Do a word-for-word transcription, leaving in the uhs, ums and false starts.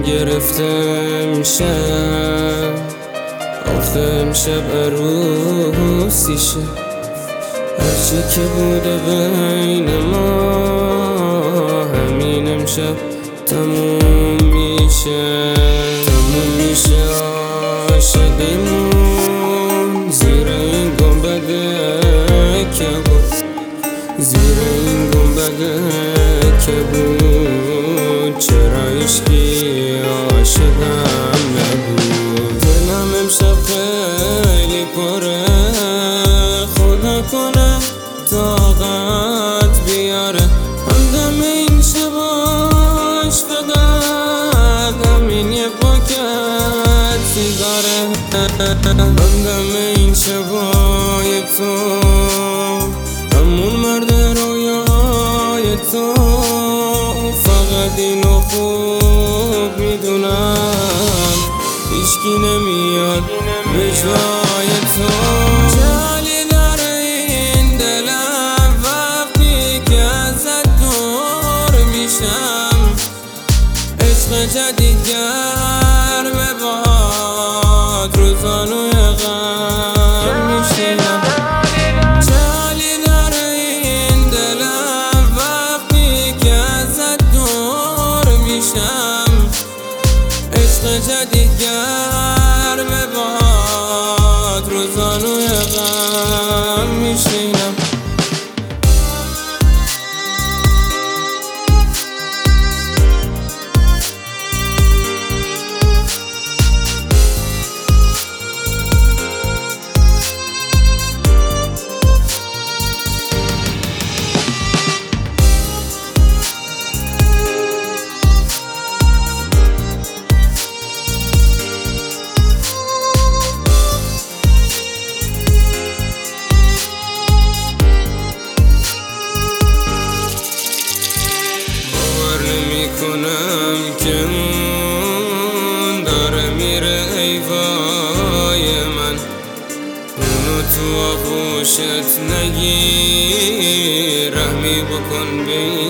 گرفته امشب، آخه امشب عروسیشه. هرچی که بوده بین ما همین امشب تموم میشه، تموم میشه عاشقیمون زیر این گنبده که بود، زیر این گنبده که بود. چرا هیچکی عاشقم نبود؟ دلم امشب خیلی پره، خدا کنه طاقت بیاره. همدم این شباش فقط همین یه پاکت سیگاره، همدم این شبای تو، همون مرد رویای تو. فقط اینو خوب میدونم هیچکی نمیاد به جای تو. جالی داره این دلم وقتی که ازت دور میشم، عشق جدید گرمه باد رو زانوی غم میشینم. جالی داره این دلم وقتی که ازت دور میشم، عشق جدید گرمه باد رو زانوی غم میشینم. کنم که اون داره میره ای وای من، اونو تو آغوشت نگیر، رحمی بکن بی